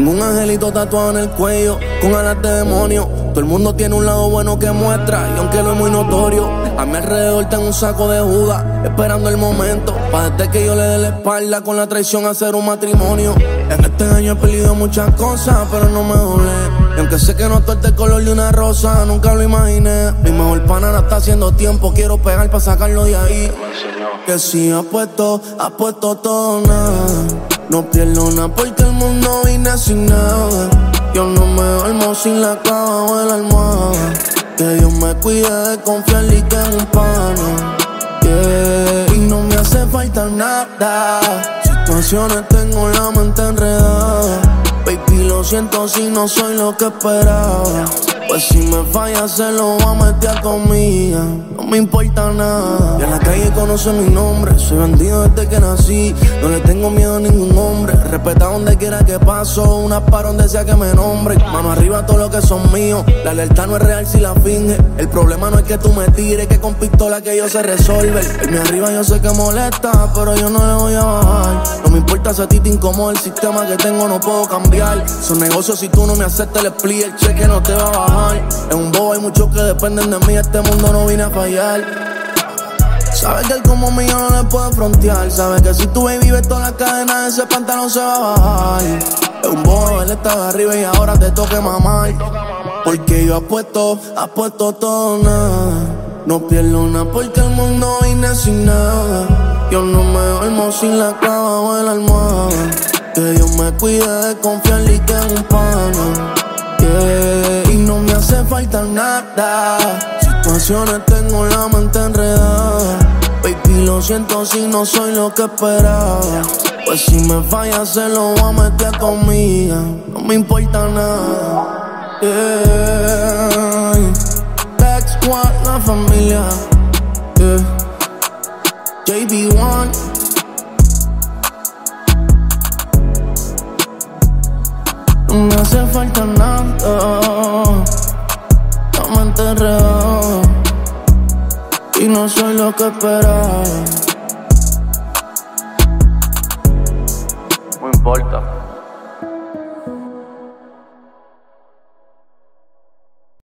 Tengo un angelito tatuado en el cuello, con alas de demonio. Todo el mundo tiene un lado bueno que muestra, y aunque lo es muy notorio, a mi alrededor tengo un saco de Judas, esperando el momento, pa' desde que yo le dé la espalda con la traición hacer un matrimonio. En este año he perdido muchas cosas, pero no me doblé. Y aunque sé que no torte el color de una rosa, nunca lo imaginé. Mi mejor pana no está haciendo tiempo, quiero pegar pa' sacarlo de ahí. Que si apuesto todo nada. No pierdo nada porque el mundo vine sin nada. Yo no me duermo sin la clava o la almohada. Que Dios me cuide de confiar y que es un pana. Yeah. Y no me hace falta nada. Situaciones tengo la mente enredada. Baby, lo siento si no soy lo que esperaba. Pues si me falla se lo va a meter conmigo. No me importa nada. Y en la calle conoce mi nombre. Soy bandido desde que nací. No le tengo miedo a ningún hombre. Respeta donde quiera que paso. Una para donde sea que me nombre. Mano arriba todo lo que son míos. La alerta no es real si la finge. El problema no es que tú me tires, que con pistola que yo se resuelve. Irme arriba yo sé que molesta, pero yo no le voy a bajar. No me importa si a ti te incomoda el sistema que tengo, no puedo cambiar. Son negocios si tú no me aceptas el split, el cheque no te va a bajar. Es un bobo, hay muchos que dependen de mí. Este mundo no vine a fallar. Sabes que él como mío no le puede frontear. Sabes que si tu baby ves todas las cadenas, ese pantalón se va a bajar. Es un bobo, él estaba arriba y ahora te toque mamar. Porque yo apuesto todo nada. No pierdo nada porque el mundo vine sin nada. Yo no me duermo sin la clava o la almohada. Que Dios me cuide de confiar y que es un pana. Yeah. Y no me hace falta nada. Situaciones tengo la mente enredada. Baby, lo siento si no soy lo que esperaba. Pues si me falla se lo va a meter conmigo. No me importa nada. Yeah. Black Squad, la familia. Yeah. JB1. No me hace falta nada. La mente enredada. Y no soy lo que esperaba. No importa.